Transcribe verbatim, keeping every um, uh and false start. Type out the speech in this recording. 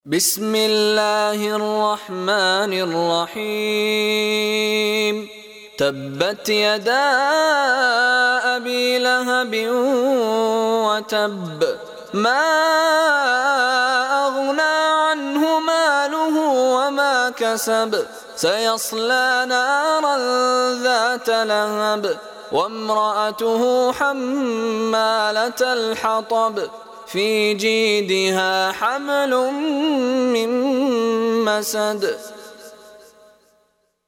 بسم الله الرحمن الرحيم تبت يدا أبي لهب وتب ما أغنى عنه ماله وما كسب سيصلى نارا ذات لهب وامرأته حمالة الحطب في جيدها حبل من مسد